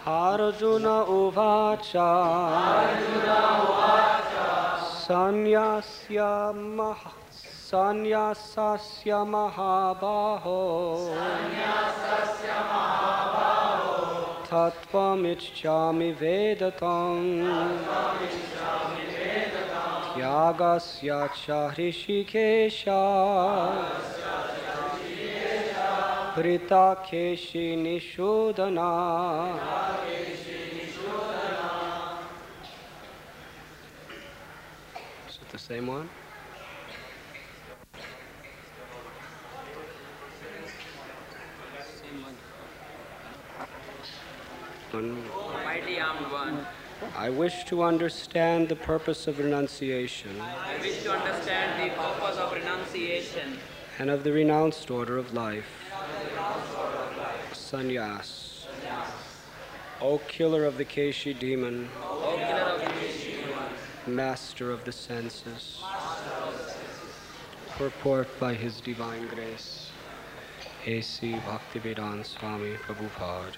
Arjuna Uvacha Sanyasasya Mahabaho Tattvamicchami Vedatam Tyagasya cha Hrishikesha Pritakeshi Nishodhana. Is it the same one? Mighty armed one. I wish to understand the purpose of renunciation. I wish to understand the purpose of renunciation and of the renounced order of life. Sannyas. O killer of the Keshi demon, O killer of the Keshi demon, master of the senses, purport by His divine grace, A.C. Bhaktivedanta Swami Prabhupada.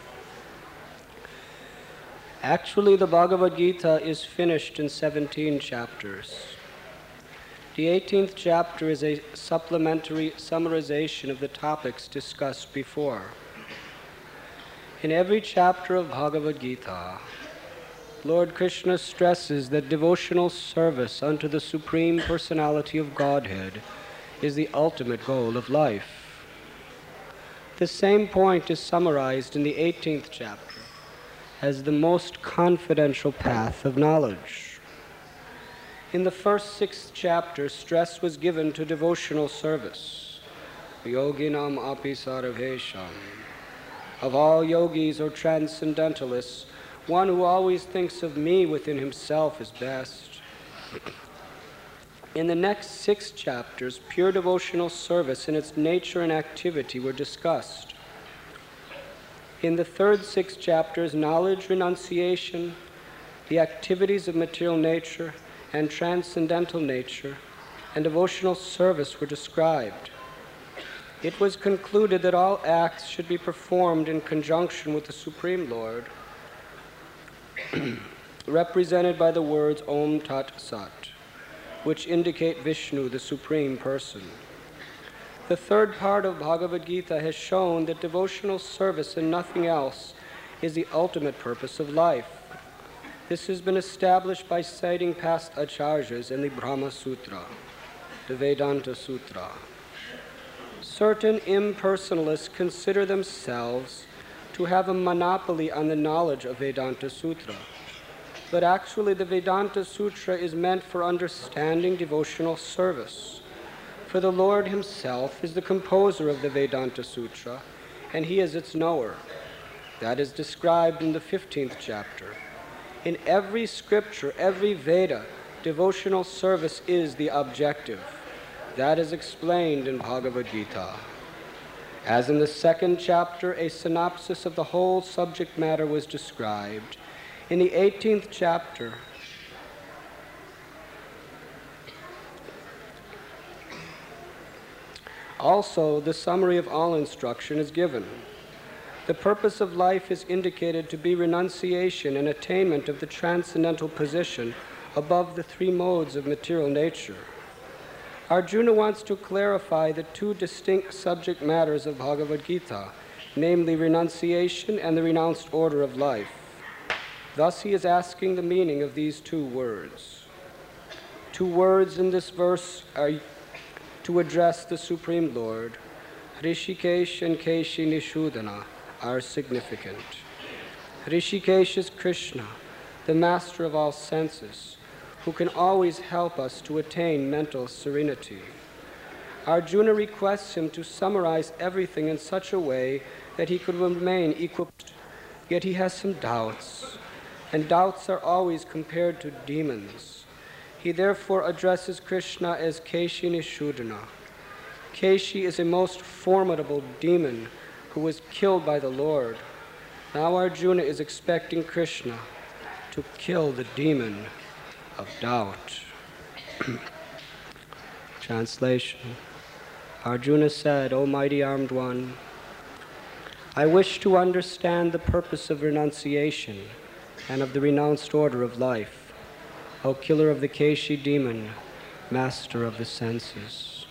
Actually, the Bhagavad Gita is finished in 17 chapters. The 18th chapter is a supplementary summarization of the topics discussed before. In every chapter of Bhagavad Gita, Lord Krishna stresses that devotional service unto the Supreme Personality of Godhead is the ultimate goal of life. The same point is summarized in the 18th chapter as the most confidential path of knowledge. In the first 6 chapters, stress was given to devotional service. Yoginam api sarvesham. Of all yogis or transcendentalists, one who always thinks of me within himself is best. In the next 6 chapters, pure devotional service in its nature and activity were discussed. In the third 6 chapters, knowledge, renunciation, the activities of material nature and transcendental nature, and devotional service were described. It was concluded that all acts should be performed in conjunction with the Supreme Lord, represented by the words Om Tat Sat, which indicate Vishnu, the Supreme Person. The third part of Bhagavad Gita has shown that devotional service and nothing else is the ultimate purpose of life. This has been established by citing past acharyas in the Brahma Sutra, the Vedanta Sutra. Certain impersonalists consider themselves to have a monopoly on the knowledge of Vedanta Sutra. But actually, the Vedanta Sutra is meant for understanding devotional service. For the Lord Himself is the composer of the Vedanta Sutra, and He is its knower. That is described in the 15th chapter. In every scripture, every Veda, devotional service is the objective. That is explained in Bhagavad Gita. As in the 2nd chapter, a synopsis of the whole subject matter was described. In the 18th chapter, also the summary of all instruction is given. The purpose of life is indicated to be renunciation and attainment of the transcendental position above the 3 modes of material nature. Arjuna wants to clarify the 2 distinct subject matters of Bhagavad Gita, namely renunciation and the renounced order of life. Thus he is asking the meaning of these 2 words. 2 words in this verse are to address the Supreme Lord. Hrishikesh and Keshi Nishodhana are significant. Hrishikesh is Krishna, the master of all senses, who can always help us to attain mental serenity. Arjuna requests him to summarize everything in such a way that he could remain equipped, yet he has some doubts, and doubts are always compared to demons. He therefore addresses Krishna as Keshi Nishodhana. Keshi is a most formidable demon who was killed by the Lord. Now Arjuna is expecting Krishna to kill the demon of doubt. Translation. Arjuna said, O mighty armed one, I wish to understand the purpose of renunciation and of the renounced order of life, O killer of the Keshi demon, master of the senses.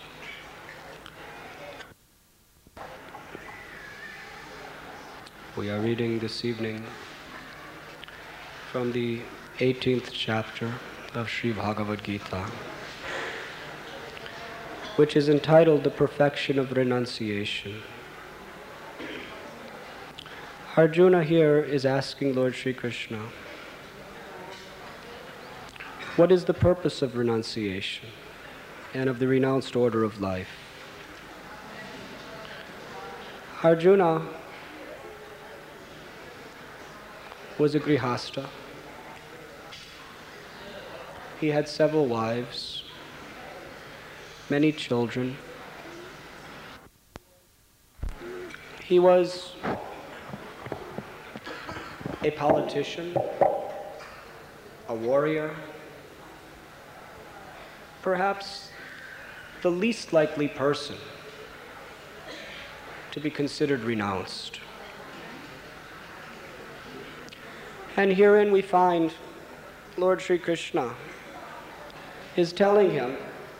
We are reading this evening from the 18th chapter of Sri Bhagavad Gita, which is entitled The Perfection of Renunciation. Arjuna here is asking Lord Sri Krishna, what is the purpose of renunciation and of the renounced order of life? Arjuna was a grihasta. He had several wives, many children. He was a politician, a warrior, perhaps the least likely person to be considered renounced. And herein we find Lord Sri Krishna is telling him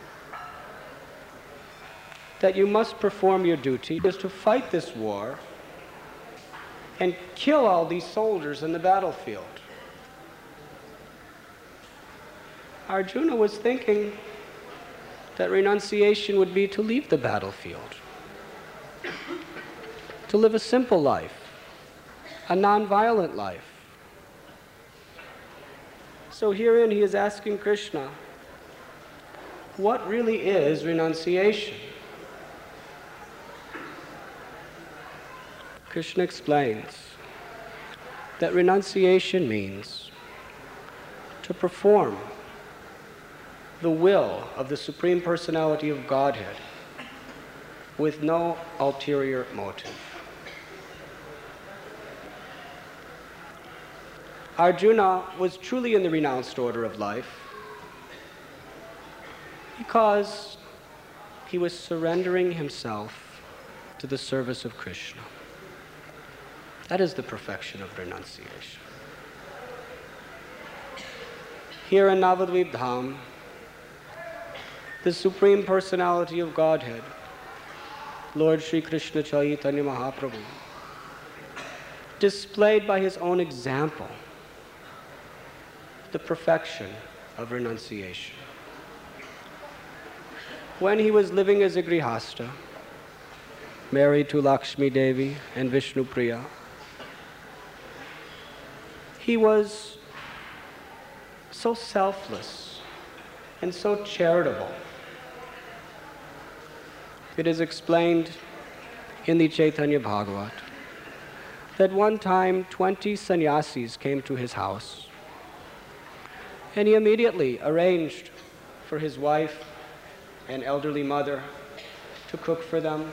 that you must perform your duty is to fight this war and kill all these soldiers in the battlefield. Arjuna was thinking that renunciation would be to leave the battlefield, to live a simple life, a non-violent life. So herein he is asking Krishna, what really is renunciation? Krishna explains that renunciation means to perform the will of the Supreme Personality of Godhead with no ulterior motive. Arjuna was truly in the renounced order of life because he was surrendering himself to the service of Krishna. That is the perfection of renunciation. Here in Navadvip Dham, the Supreme Personality of Godhead, Lord Sri Krishna Chaitanya Mahaprabhu, displayed by his own example the perfection of renunciation. When he was living as a grihasta, married to Lakshmi Devi and Vishnu Priya, he was so selfless and so charitable. It is explained in the Chaitanya Bhagavat that one time 20 sannyasis came to his house, and he immediately arranged for his wife and elderly mother to cook for them.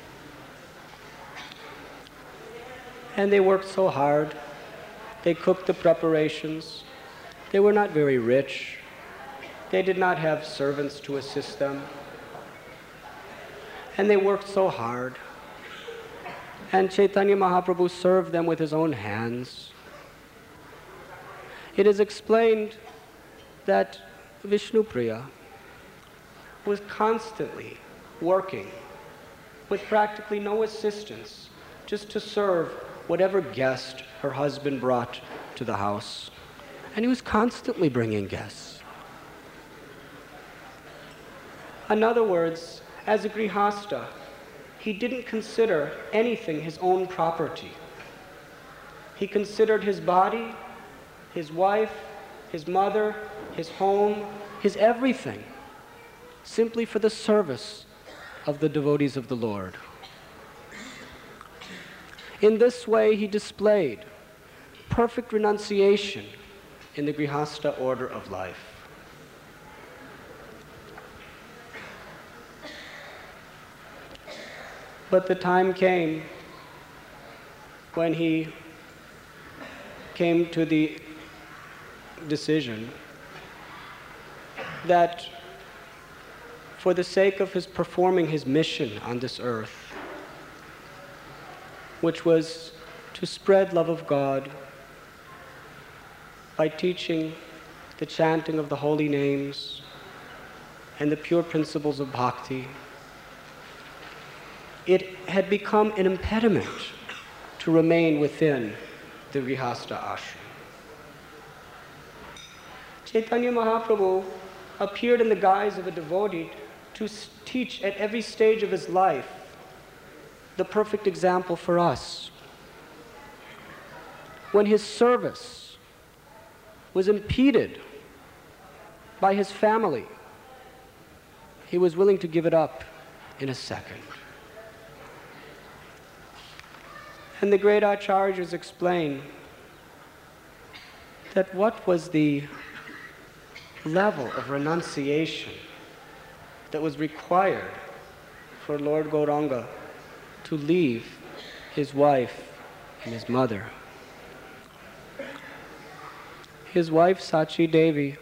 And they worked so hard. They cooked the preparations. They were not very rich. They did not have servants to assist them. And they worked so hard. And Chaitanya Mahaprabhu served them with his own hands. It is explained that Vishnu Priya was constantly working with practically no assistance, just to serve whatever guest her husband brought to the house. And he was constantly bringing guests. In other words, as a grihasta, he didn't consider anything his own property. He considered his body, his wife, his mother, his home, his everything, simply for the service of the devotees of the Lord. In this way, he displayed perfect renunciation in the grihasta order of life. But the time came when he came to the decision that for the sake of his performing his mission on this earth, which was to spread love of God by teaching the chanting of the holy names and the pure principles of bhakti. It had become an impediment to remain within the Grihastha ashram. Chaitanya Mahaprabhu appeared in the guise of a devotee to teach at every stage of his life the perfect example for us. When his service was impeded by his family, he was willing to give it up in a second. And the great acharyas explain that what was the level of renunciation that was required for Lord Gauranga to leave his wife and his mother. His wife Sachi Devi,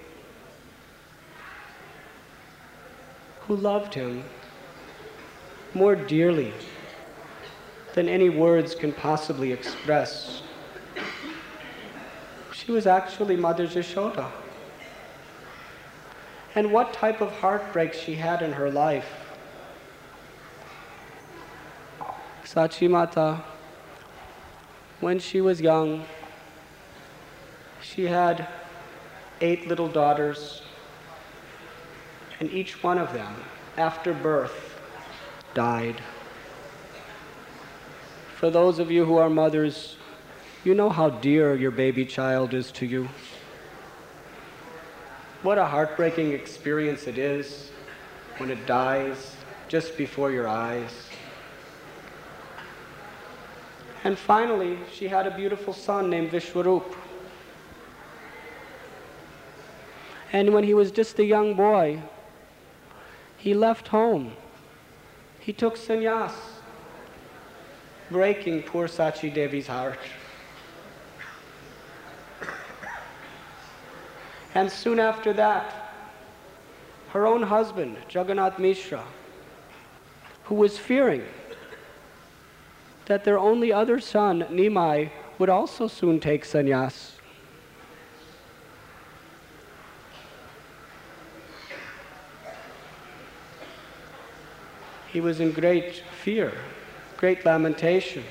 who loved him more dearly than any words can possibly express. She was actually Mother Yashoda. And what type of heartbreak she had in her life. Sachi Mata, when she was young, she had 8 little daughters, and each one of them, after birth, died. For those of you who are mothers, you know how dear your baby child is to you. What a heartbreaking experience it is when it dies just before your eyes. And finally, she had a beautiful son named Vishwarup. And when he was just a young boy, he left home. He took sannyas, breaking poor Sachi Devi's heart. And soon after that, her own husband, Jagannath Mishra, who was fearing that their only other son, Nimai, would also soon take sannyas. He was in great fear, great lamentation.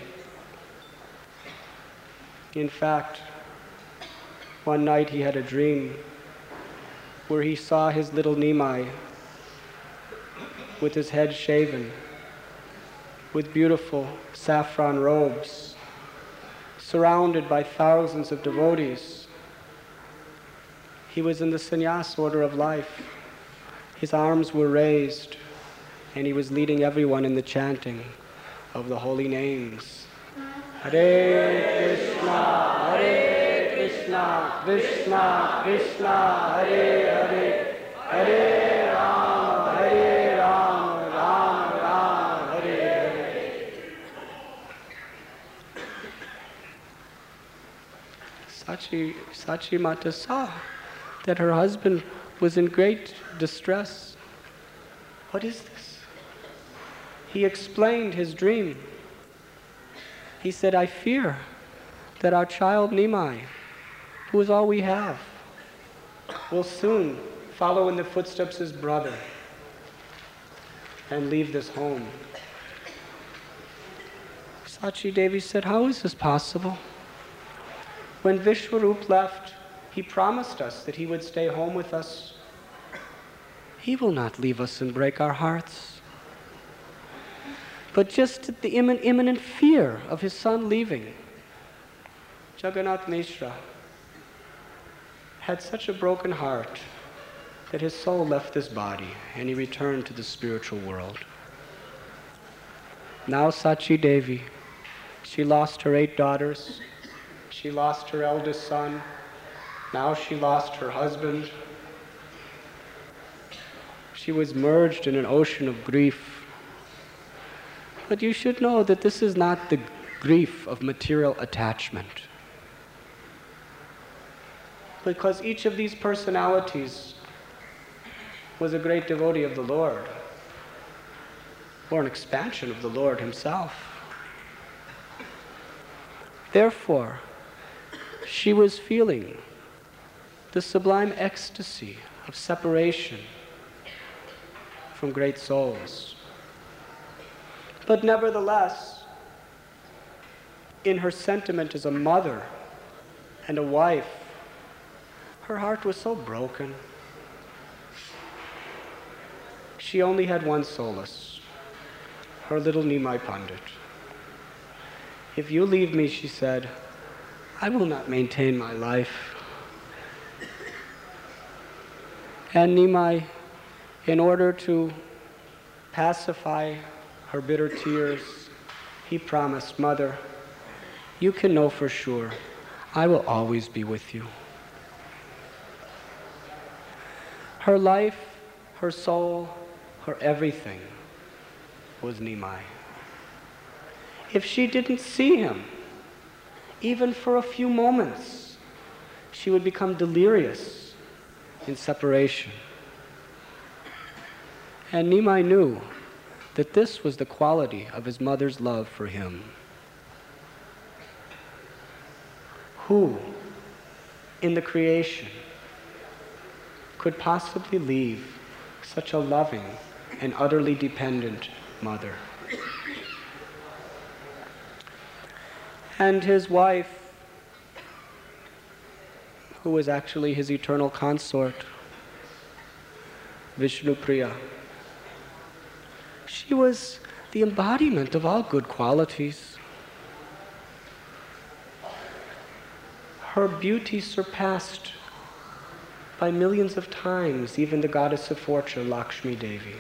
In fact, one night he had a dream where he saw his little Nimai with his head shaven, with beautiful saffron robes, surrounded by thousands of devotees. He was in the sannyas order of life. His arms were raised, and he was leading everyone in the chanting of the holy names. Hare Krishna, Hare Krishna, Krishna Krishna, Hare Hare, Hare Rama, Hare Rama, Rama Rama, Hare Hare. Sachi Mata saw that her husband was in great distress. What is this? He explained his dream. He said, I fear that our child Nimai, who is all we have, will soon follow in the footsteps of his brother and leave this home. Sachi Devi said, how is this possible? When Vishwarup left, he promised us that he would stay home with us. He will not leave us and break our hearts. But just at the imminent fear of his son leaving, Jagannath Mishra had such a broken heart that his soul left this body and he returned to the spiritual world. Now Sachi Devi, she lost her 8 daughters, she lost her eldest son, now she lost her husband. She was merged in an ocean of grief. But you should know that this is not the grief of material attachment. Because each of these personalities was a great devotee of the Lord, or an expansion of the Lord himself. Therefore, she was feeling the sublime ecstasy of separation from great souls. But nevertheless, in her sentiment as a mother and a wife, her heart was so broken. She only had one solace, her little Nimai Pandit. If you leave me, she said, I will not maintain my life. And Nimai, in order to pacify her bitter tears, he promised, Mother, you can know for sure, I will always be with you. Her life, her soul, her everything was Nimai. If she didn't see him, even for a few moments, she would become delirious in separation. And Nimai knew that this was the quality of his mother's love for him. Who in the creation could possibly leave such a loving and utterly dependent mother? And his wife, who was actually his eternal consort, Vishnupriya, she was the embodiment of all good qualities. Her beauty surpassed by millions of times even the goddess of fortune, Lakshmi Devi.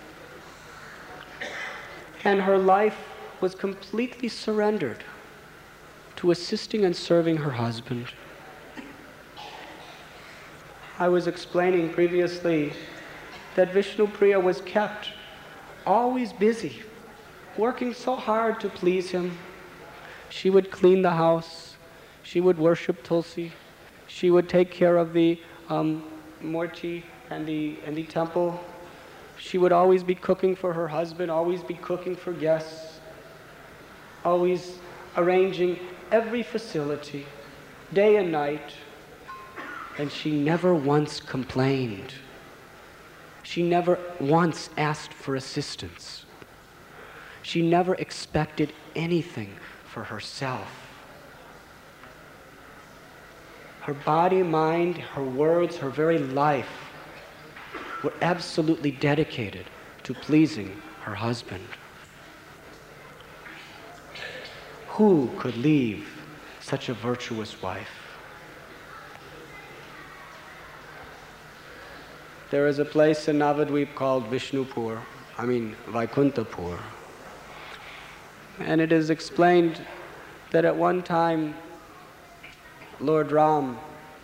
And her life was completely surrendered to assisting and serving her husband. I was explaining previously that Vishnupriya was kept always busy, working so hard to please him. She would clean the house, she would worship Tulsi, she would take care of the Murti and the temple. She would always be cooking for her husband, always be cooking for guests, always arranging every facility, day and night, and she never once complained. She never once asked for assistance. She never expected anything for herself. Her body, mind, her words, her very life were absolutely dedicated to pleasing her husband. Who could leave such a virtuous wife? There is a place in Navadvip called Vaikuntapur. And it is explained that at one time, Lord Ram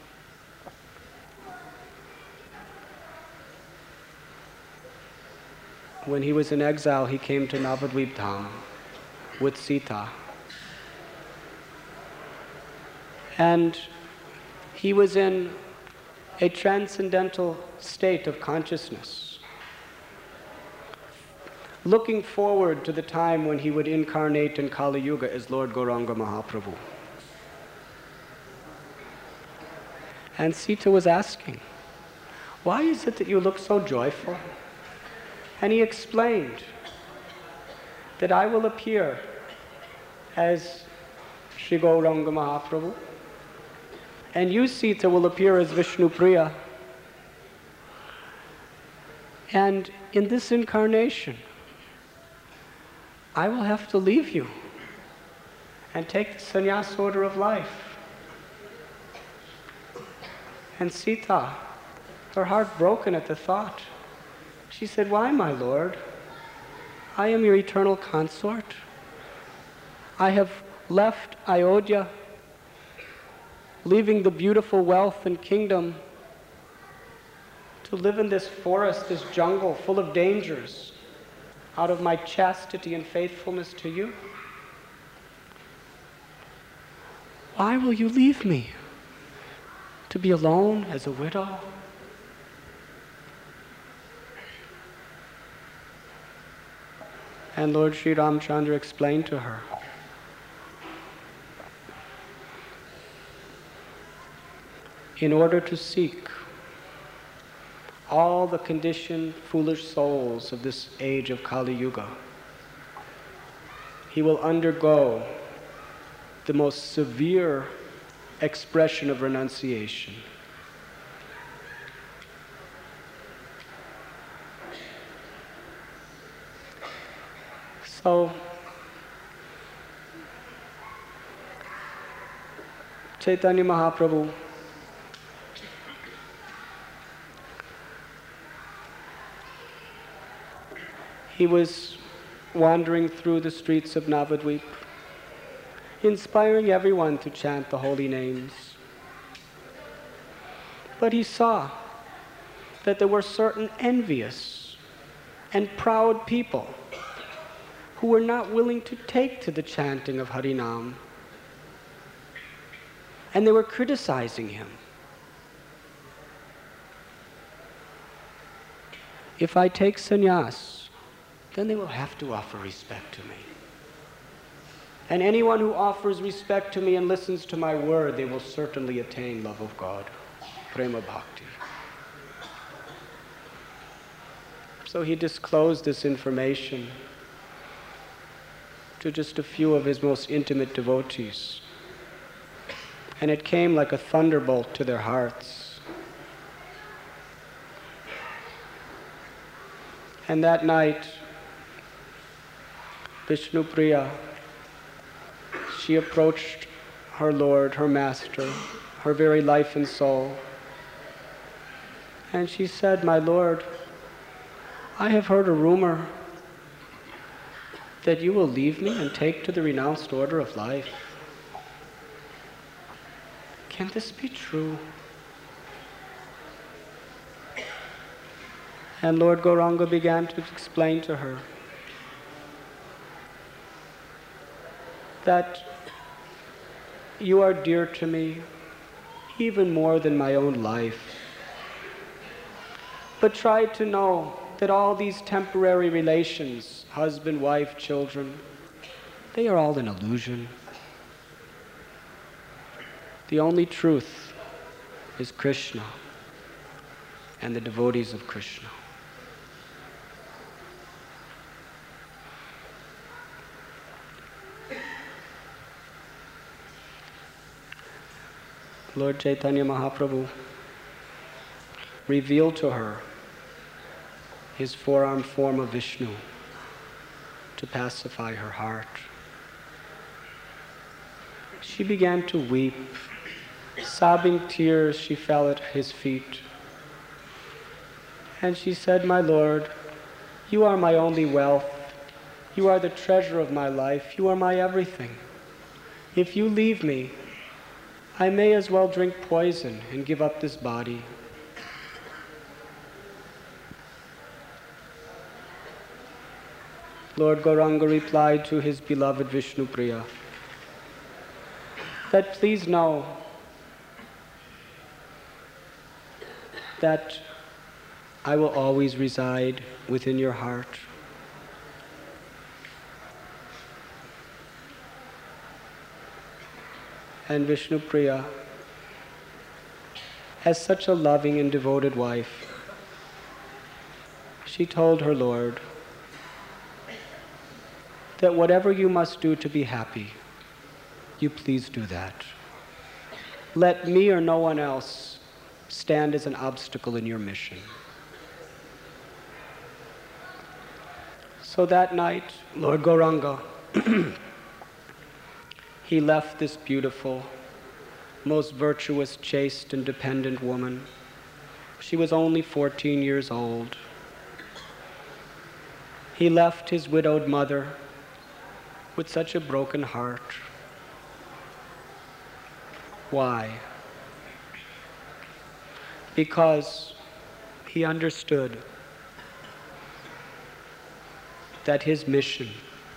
when he was in exile, he came to Navadvip Dham with Sita. And he was in a transcendental state of consciousness, looking forward to the time when he would incarnate in Kali Yuga as Lord Gauranga Mahaprabhu. And Sita was asking, why is it that you look so joyful? And he explained that I will appear as Sri Gauranga Mahaprabhu, and you, Sita, will appear as Vishnupriya. And in this incarnation, I will have to leave you and take the sannyas order of life. And Sita, her heart broken at the thought, she said, why, my lord? I am your eternal consort. I have left Ayodhya, leaving the beautiful wealth and kingdom to live in this forest, this jungle full of dangers, out of my chastity and faithfulness to you. Why will you leave me to be alone as a widow? And Lord Sri Ramchandra explained to her in order to seek all the conditioned, foolish souls of this age of Kali Yuga. He will undergo the most severe expression of renunciation. So, Chaitanya Mahaprabhu he was wandering through the streets of Navadvip, inspiring everyone to chant the holy names. But he saw that there were certain envious and proud people who were not willing to take to the chanting of Harinam. And they were criticizing him. If I take sannyas, then they will have to offer respect to me. And anyone who offers respect to me and listens to my word, they will certainly attain love of God, prema bhakti. So he disclosed this information to just a few of his most intimate devotees. And it came like a thunderbolt to their hearts. And that night, Vishnupriya, she approached her Lord, her Master, her very life and soul. And she said, "My Lord, I have heard a rumor that you will leave me and take to the renounced order of life. Can this be true?" And Lord Gauranga began to explain to her that you are dear to me even more than my own life. But try to know that all these temporary relations, husband, wife, children, they are all an illusion. The only truth is Krishna and the devotees of Krishna. Lord Chaitanya Mahaprabhu revealed to her his four-armed form of Vishnu to pacify her heart. She began to weep. Sobbing tears, she fell at his feet. And she said, "My Lord, you are my only wealth. You are the treasure of my life. You are my everything. If you leave me, I may as well drink poison and give up this body." Lord Gauranga replied to his beloved Vishnupriya that please know that I will always reside within your heart. And Vishnupriya, as such a loving and devoted wife, she told her Lord that whatever you must do to be happy, you please do that. Let me or no one else stand as an obstacle in your mission. So that night, Lord Gauranga, he left this beautiful, most virtuous, chaste, and dependent woman. She was only 14 years old. He left his widowed mother with such a broken heart. Why? Because he understood that his mission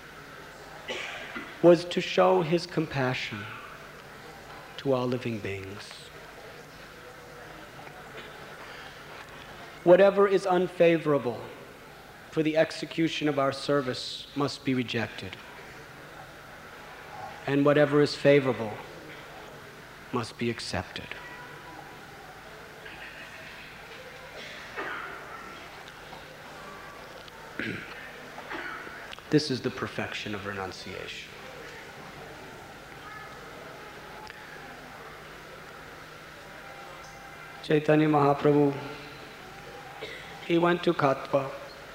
was to show his compassion to all living beings. Whatever is unfavorable for the execution of our service must be rejected, and whatever is favorable must be accepted. This is the perfection of renunciation. Chaitanya Mahaprabhu, he went to Katwa.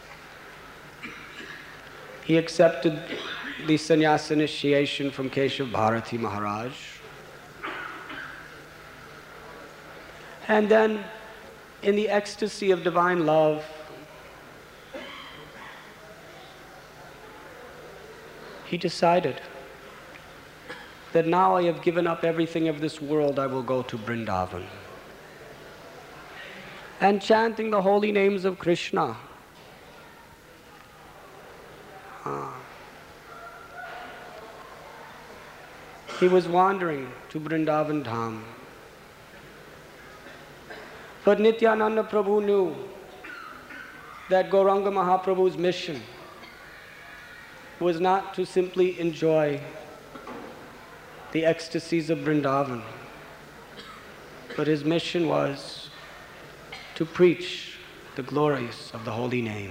He accepted the sannyas initiation from Keshav Bharati Maharaj. And then, in the ecstasy of divine love, he decided that now I have given up everything of this world, I will go to Vrindavan. And chanting the holy names of Krishna, he was wandering to Vrindavan Dham. But Nityananda Prabhu knew that Gauranga Mahaprabhu's mission was not to simply enjoy the ecstasies of Vrindavan, but his mission was to preach the glories of the holy name.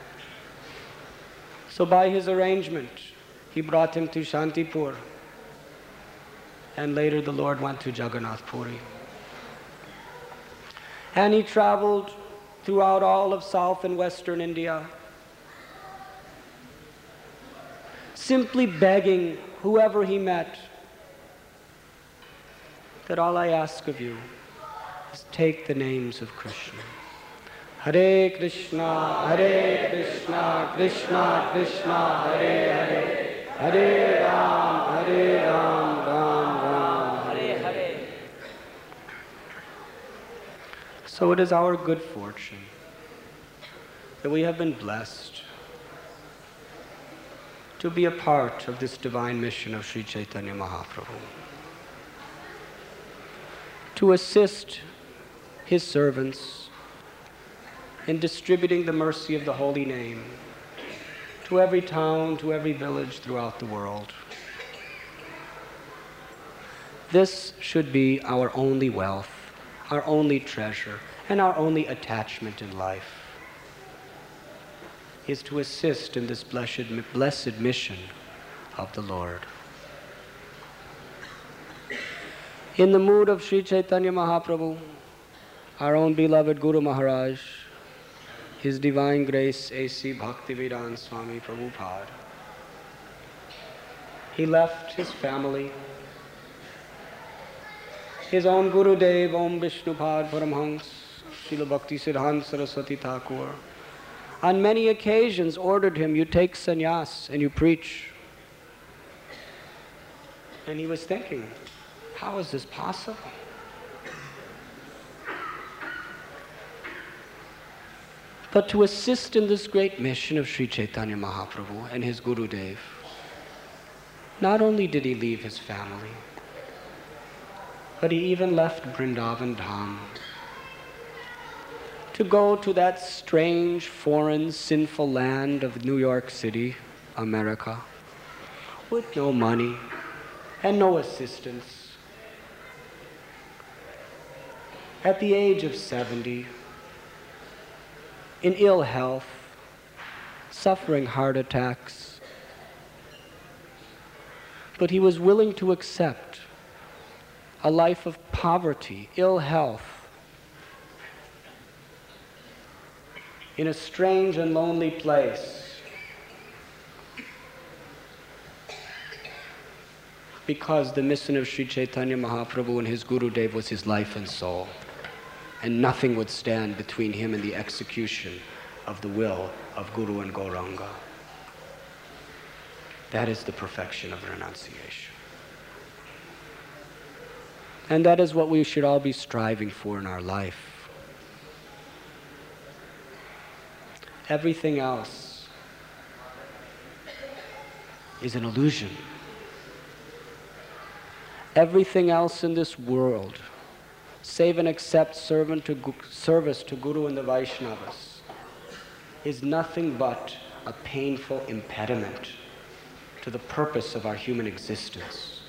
So by his arrangement, he brought him to Shantipur, and later the Lord went to Jagannath Puri. And he traveled throughout all of South and Western India, simply begging whoever he met that all I ask of you is take the names of Krishna. Hare Krishna, Krishna Krishna, Hare Hare, Hare Ram, Ram Ram, Hare Hare. So it is our good fortune that we have been blessed to be a part of this divine mission of Sri Chaitanya Mahaprabhu, to assist his servants in distributing the mercy of the holy name to every town, to every village throughout the world. This should be our only wealth, our only treasure, and our only attachment in life, is to assist in this blessed mission of the Lord. In the mood of Sri Chaitanya Mahaprabhu, our own beloved Guru Maharaj, His Divine Grace A.C. Bhaktivedanta Swami Prabhupada, he left his family, his own Guru Dev, Om Vishnupad Paramhans, Srila Bhakti Siddhanta Saraswati Thakur, on many occasions ordered him, you take sannyas and you preach. And he was thinking, how is this possible? But to assist in this great mission of Sri Chaitanya Mahaprabhu and his Guru Dev, not only did he leave his family, but he even left Vrindavan Dham to go to that strange, foreign, sinful land of New York City, America, with no money and no assistance. At the age of 70, in ill health, suffering heart attacks, but he was willing to accept a life of poverty, ill health, in a strange and lonely place, because the mission of Sri Chaitanya Mahaprabhu and his Guru Dev was his life and soul, and nothing would stand between him and the execution of the will of Guru and Gauranga. That is the perfection of renunciation. And that is what we should all be striving for in our life. Everything else is an illusion. Everything else in this world, save and except service to Guru and the Vaishnavas, is nothing but a painful impediment to the purpose of our human existence.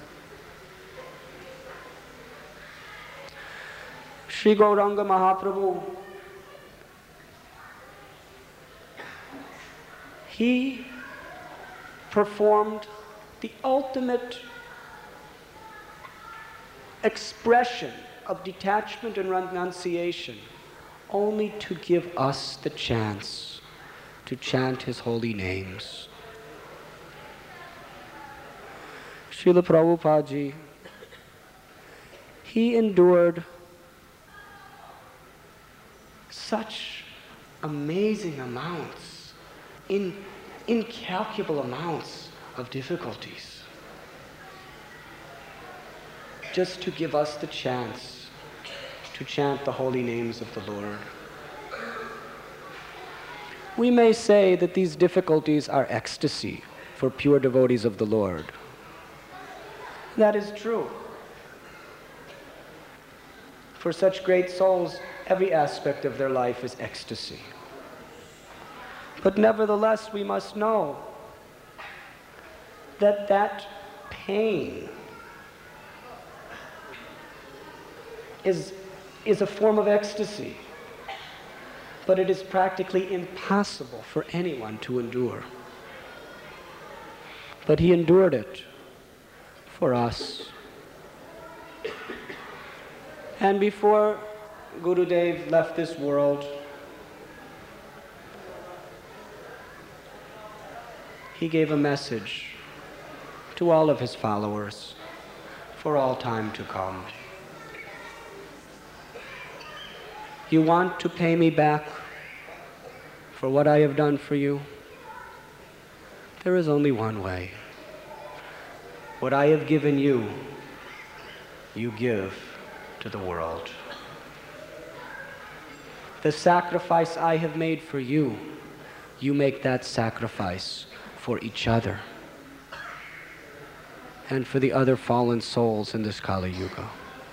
Sri Gauranga Mahaprabhu, he performed the ultimate expression of detachment and renunciation only to give us the chance to chant his holy names. Srila Prabhupada Ji, he endured such amazing amounts, incalculable amounts of difficulties, just to give us the chance to chant the holy names of the Lord. We may say that these difficulties are ecstasy for pure devotees of the Lord. That is true. For such great souls, every aspect of their life is ecstasy. But nevertheless, we must know that that pain is a form of ecstasy, but it is practically impossible for anyone to endure. But he endured it for us. And before Gurudev left this world, he gave a message to all of his followers for all time to come. You want to pay me back for what I have done for you? There is only one way. What I have given you, you give to the world. The sacrifice I have made for you, you make that sacrifice for each other and for the other fallen souls in this Kali Yuga.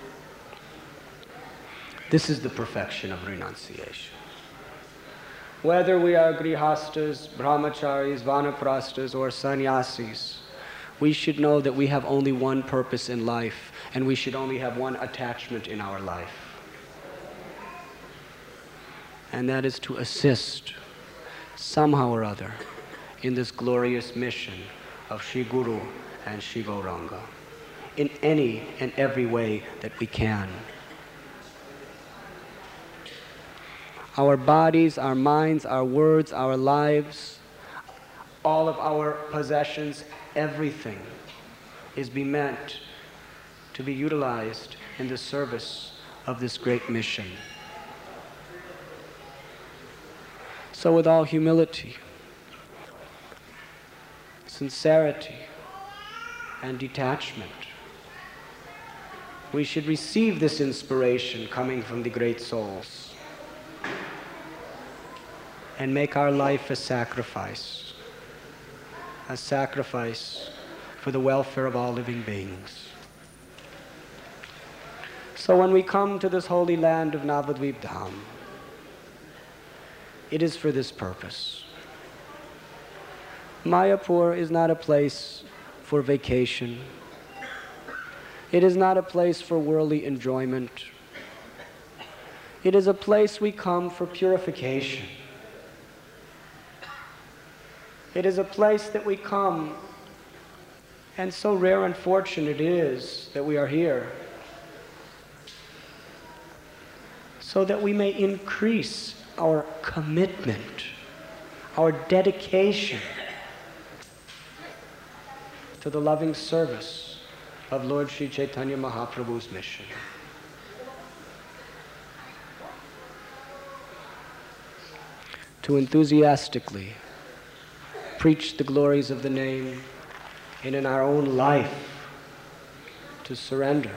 This is the perfection of renunciation. Whether we are grihastas, brahmacharis, vanaprasthas, or sannyasis, we should know that we have only one purpose in life, and we should only have one attachment in our life. And that is to assist, somehow or other, in this glorious mission of Sri Guru and Sri Gauranga, in any and every way that we can. Our bodies, our minds, our words, our lives, all of our possessions, everything is meant to be utilized in the service of this great mission. So with all humility, sincerity, and detachment, we should receive this inspiration coming from the great souls and make our life a sacrifice for the welfare of all living beings. So when we come to this holy land of Navadvip Dham, it is for this purpose. Mayapur is not a place for vacation. It is not a place for worldly enjoyment. It is a place we come for purification. It is a place that we come, and so rare and fortunate it is that we are here, so that we may increase our commitment, our dedication to the loving service of Lord Sri Chaitanya Mahaprabhu's mission. To enthusiastically preach the glories of the name, and in our own life to surrender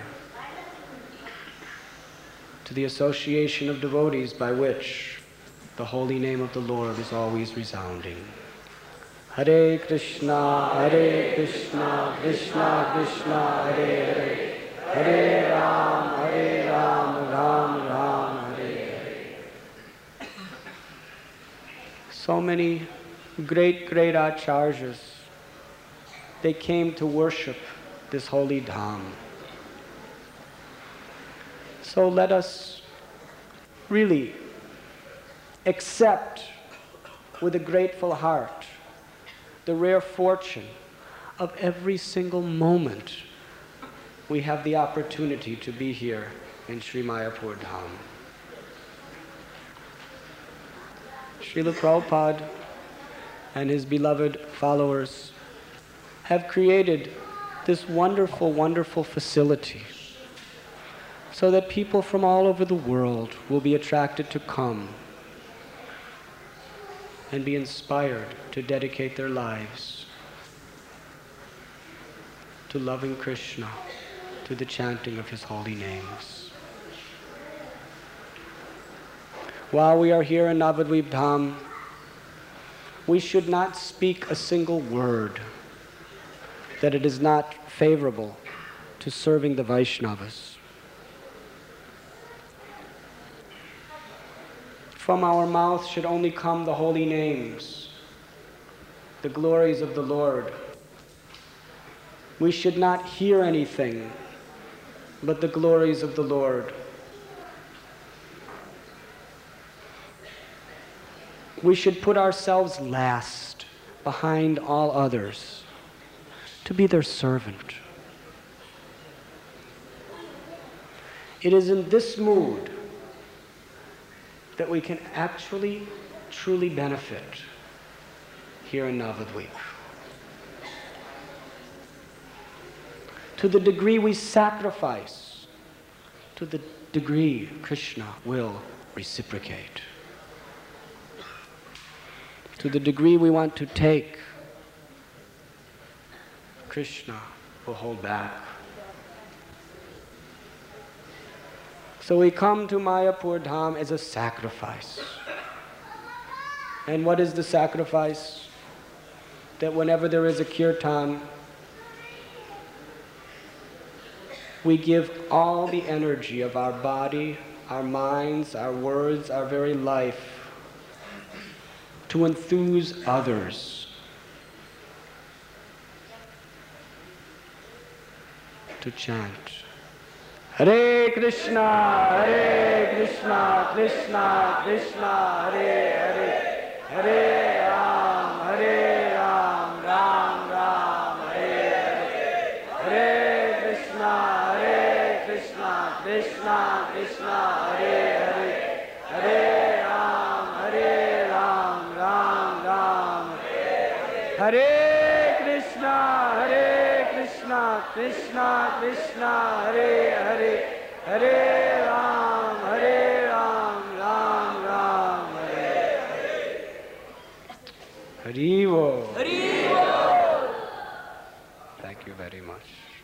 to the association of devotees by which the holy name of the Lord is always resounding. Hare Krishna, Krishna Krishna, Hare Hare, Hare Ram, Ram Ram, Hare Hare. So many great acharyas, they came to worship this holy dham. So let us really accept with a grateful heart the rare fortune of every single moment we have the opportunity to be here in Sri Mayapur Dham. Srila Prabhupada and his beloved followers have created this wonderful, wonderful facility so that people from all over the world will be attracted to come and be inspired to dedicate their lives to loving Krishna, to the chanting of his holy names. While we are here in Navadvip Dham, we should not speak a single word that it is not favorable to serving the Vaishnavas. From our mouth should only come the holy names, the glories of the Lord. We should not hear anything but the glories of the Lord. We should put ourselves last, behind all others, to be their servant. It is in this mood that we can actually, truly benefit here in Navadvip. To the degree we sacrifice, to the degree Krishna will reciprocate. To the degree we want to take, Krishna will hold back. So we come to Mayapur Dham as a sacrifice. And what is the sacrifice? That whenever there is a kirtan, we give all the energy of our body, our minds, our words, our very life to enthuse others to chant Hare Krishna, Krishna Krishna, Hare Hare, Hare Ram, Ram Ram, Hare Hare, Hare Krishna, Krishna Krishna, Hare Hare, Hare Ram, Ram Ram, Hare Krishna, Krishna Krishna, Hare Hare, Hare Ram, Ram Ram, Hare Hare. Hari Bol. Hari Bol. Thank you very much.